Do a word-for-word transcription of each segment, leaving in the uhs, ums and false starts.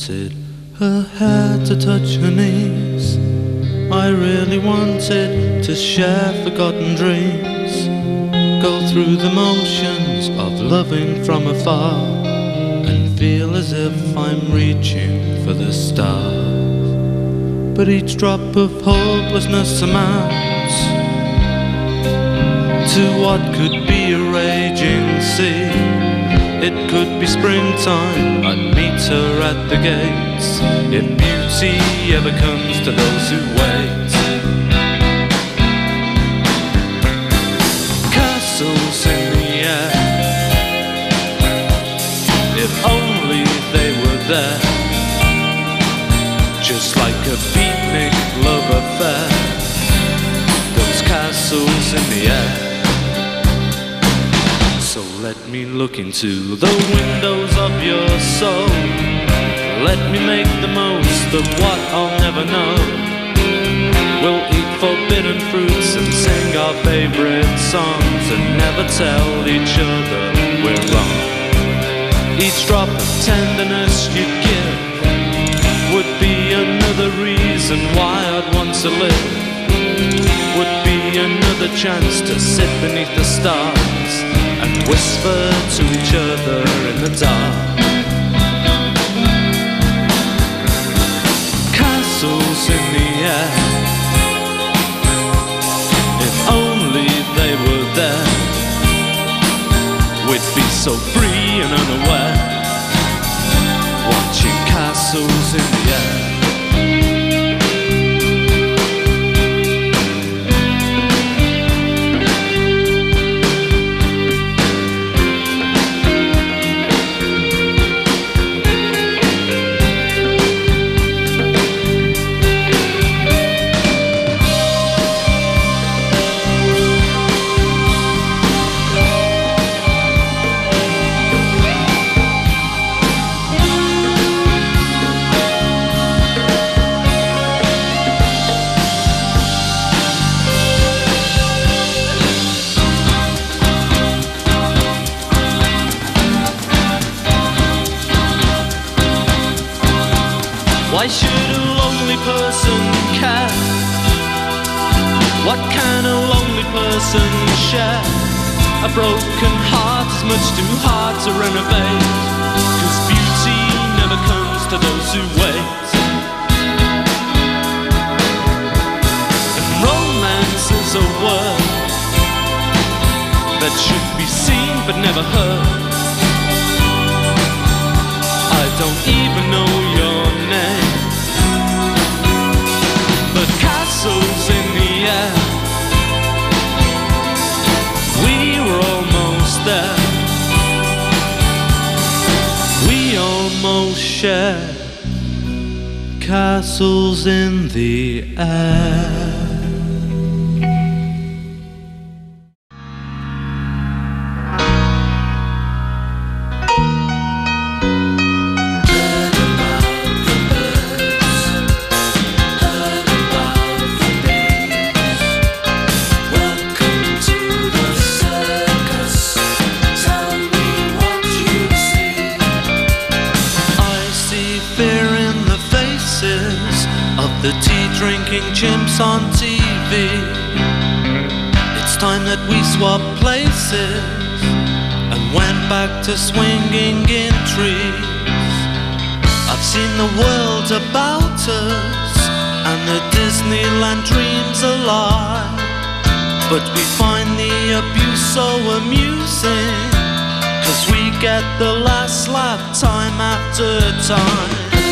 wanted her hair to touch her knees. I really wanted to share forgotten dreams, go through the motions of loving from afar, and feel as if I'm reaching for the stars. But each drop of hopelessness amounts to what could be a raging sea. It could be springtime, I'd meet her at the gates, if beauty ever comes to those who wait. Castles in the air, if only they were there, just like a beatnik love affair. Those castles in the air. So let me look into the windows of your soul. Let me make the most of what I'll never know. We'll eat forbidden fruits and sing our favorite songs, and never tell each other we're wrong. Each drop of tenderness you give would be another reason why I'd want to live. Would be another chance to sit beneath the stars and whisper to each other in the dark. Castles in the air, if only they were there, we'd be so free and unaware, watching castles in the air. Why should a lonely person care? What can a lonely person share? A broken heart is much too hard to renovate, 'cause beauty never comes to those who wait. And romance is a word that should be seen but never heard. I don't even know your name, but castles in the air, we were almost there. We almost share castles in the air. The tea-drinking chimps on T V. It's time that we swap places and went back to swinging in trees. I've seen the world about us and the Disneyland dreams a lie, but we find the abuse so amusing, 'cause we get the last laugh time after time.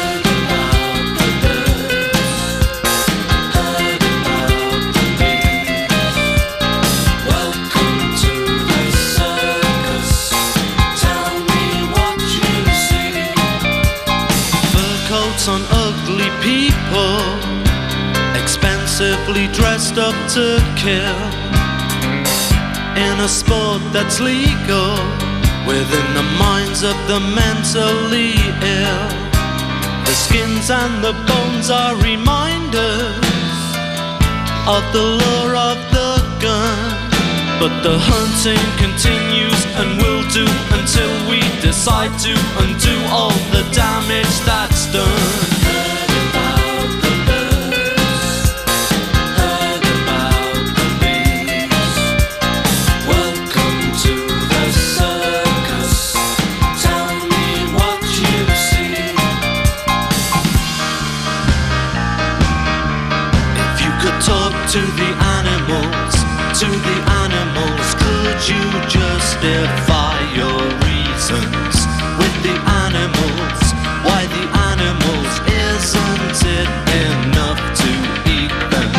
On ugly people, expensively dressed up to kill, in a sport that's legal within the minds of the mentally ill. The skins and the bones are reminders of the lure of the gun, but the hunting continues and will do until we decide to undo all the damage that's done. To the animals, to the animals, could you justify your reasons with the animals? Why the animals? Isn't it enough to eat them?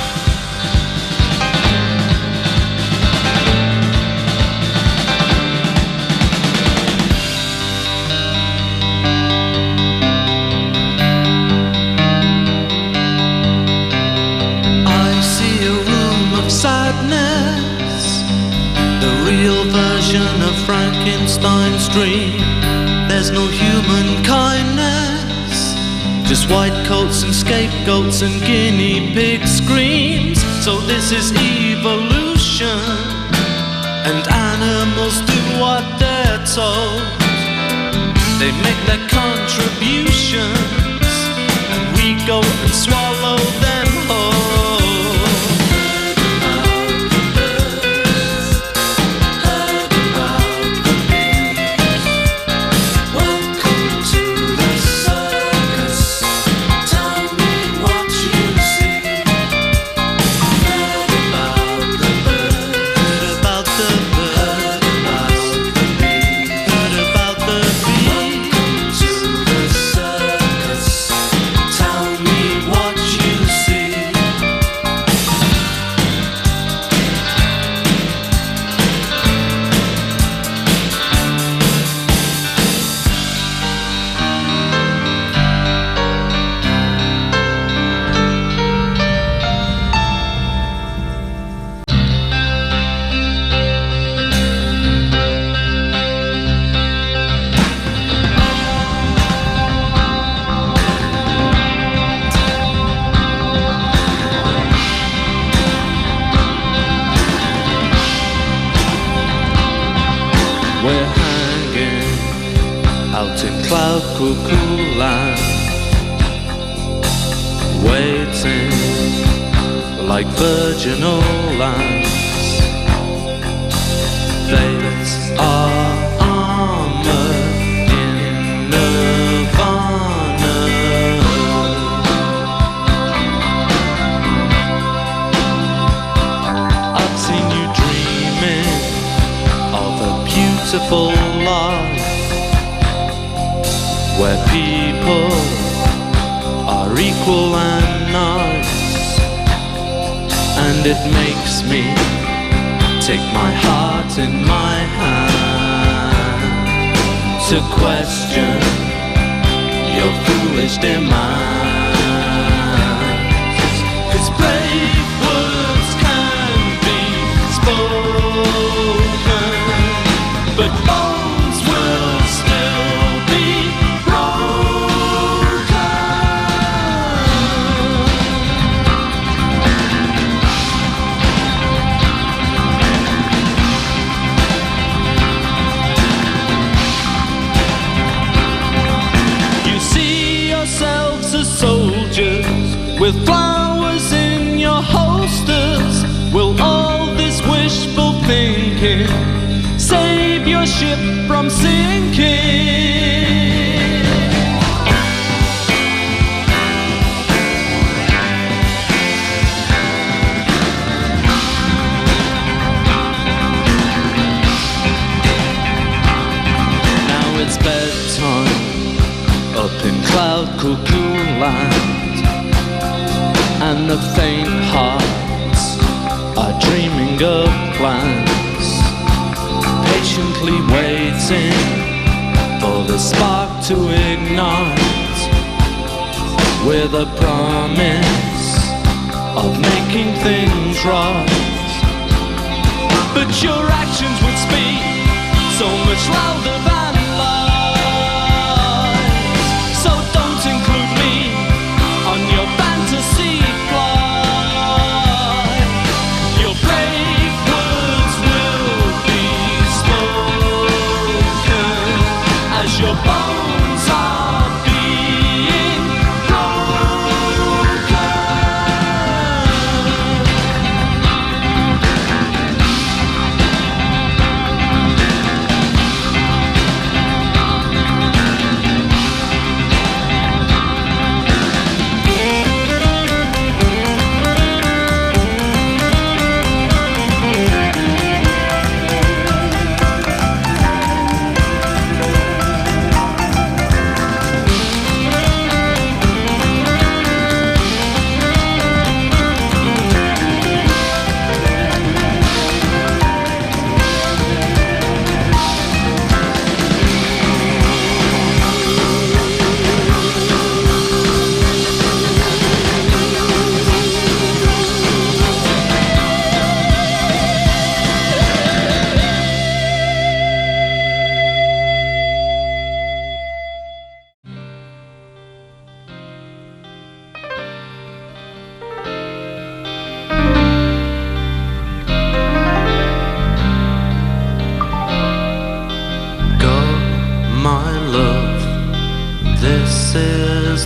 Sadness, the real version of Frankenstein's dream. There's no human kindness, just white coats and scapegoats and guinea pig screams. So this is evolution, and animals do what they're told. They make their contributions, and we go and swallow them whole. We're hanging out in cloud cuckoo land, waiting like virginal lambs. Fates are armored in nirvana. I've seen you dreaming of a beautiful life where people are equal and nice, and it makes me take my heart in my hand to question your foolish demands. 'Cause brave words can be spoken, but bones will still be broken. You see yourselves as soldiers with flowers in your holsters. Will all this wishful thinking save your ship from sinking? Now it's bedtime up in cloud cuckoo land, and the faint hearts are dreaming of plans, patiently waiting for the spark to ignite, with a promise of making things right. But your actions would speak so much louder than lies. So don't include me on your fantasy flight. Your brave words will be spoken.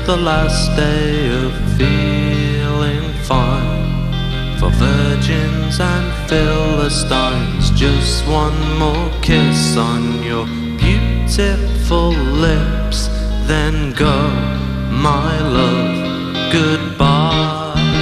the last day of feeling fine. For virgins and Philistines, just one more kiss on your beautiful lips, then go, my love, goodbye.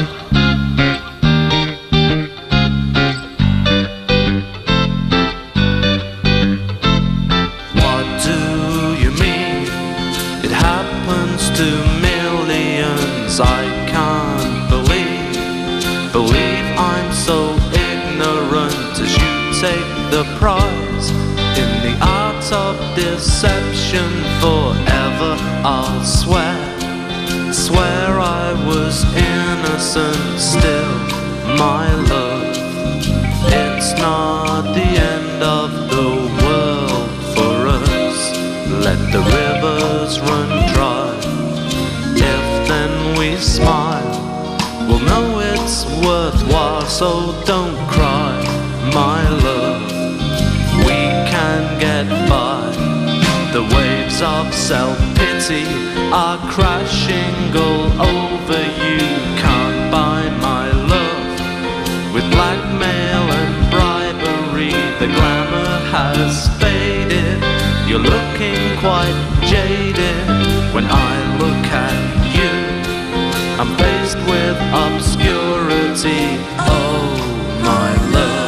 What do you mean? It happens to millions. I can't believe, believe I'm so ignorant as you take the prize in the art of deception. Forever I'll swear, swear I was innocent still, my love. It's not the end of the world for us. Let the rivers run dry. If then we smile, we'll know it's worthwhile. So don't cry, my love, we can get by. The waves of self-pity are crashing all over you. Can't buy my love with blackmail and bribery. The glamour has faded, you're looking quite jaded. When I look at you, I'm faced with obscurity. Oh, my love.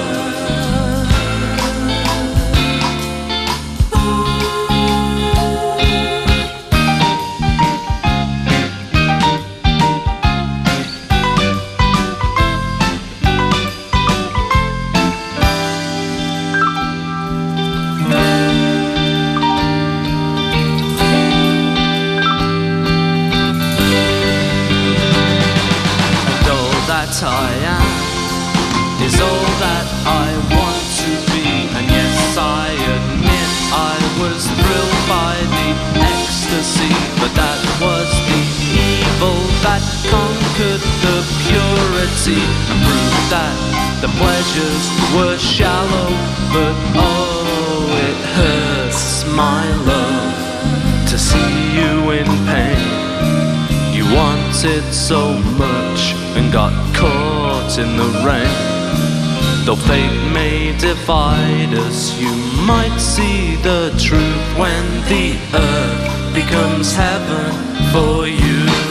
That I am is all that I want to be. And yes, I admit I was thrilled by the ecstasy, but that was the evil that conquered the purity and proved that the pleasures were shallow. But oh, it hurts, my love, to see you in pain. You wanted so much and got caught in the rain. Though fate may divide us, you might see the truth when the earth becomes heaven for you.